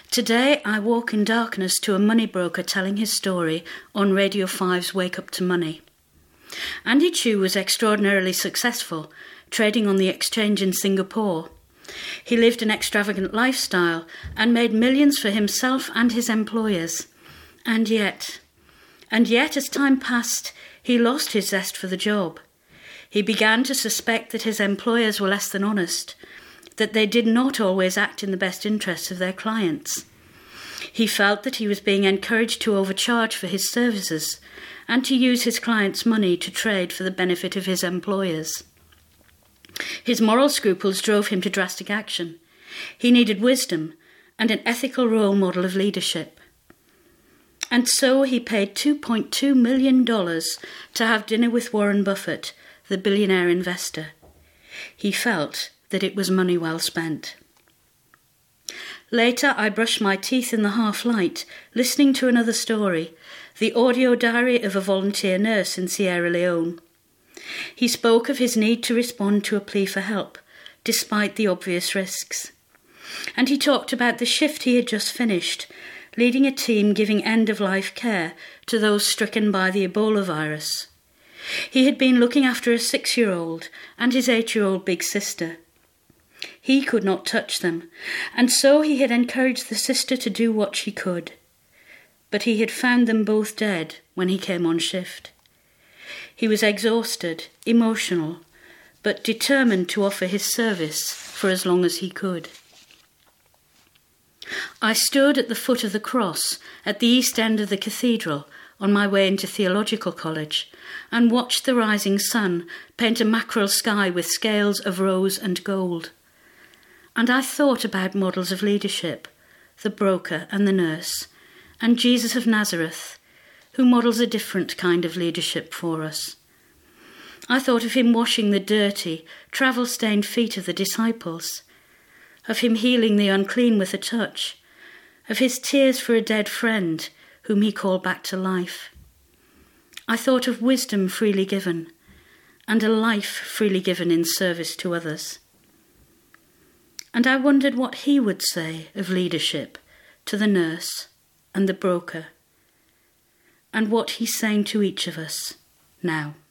Today I walk in darkness to a money broker telling his story on Radio 5's Wake Up to Money. Andy Chu was extraordinarily successful, trading on the exchange in Singapore. He lived an extravagant lifestyle and made millions for himself and his employers. And yet, as time passed, he lost his zest for the job. He began to suspect that his employers were less than honest, that they did not always act in the best interests of their clients. He felt that he was being encouraged to overcharge for his services and to use his clients' money to trade for the benefit of his employers. His moral scruples drove him to drastic action. He needed wisdom and an ethical role model of leadership. And so he paid $2.2 million to have dinner with Warren Buffett, the billionaire investor. He felt that it was money well spent. Later, I brushed my teeth in the half-light, listening to another story, the audio diary of a volunteer nurse in Sierra Leone. He spoke of his need to respond to a plea for help, despite the obvious risks. And he talked about the shift he had just finished, leading a team giving end-of-life care to those stricken by the Ebola virus. He had been looking after a 6-year-old and his 8-year-old big sister. He could not touch them, and so he had encouraged the sister to do what she could. But he had found them both dead when he came on shift. He was exhausted, emotional, but determined to offer his service for as long as he could. I stood at the foot of the cross at the east end of the cathedral on my way into theological college and watched the rising sun paint a mackerel sky with scales of rose and gold. And I thought about models of leadership, the broker and the nurse, and Jesus of Nazareth, who models a different kind of leadership for us. I thought of him washing the dirty, travel-stained feet of the disciples, of him healing the unclean with a touch, of his tears for a dead friend whom he called back to life. I thought of wisdom freely given, and a life freely given in service to others. And I wondered what he would say of leadership to the nurse and the broker, and what he's saying to each of us now.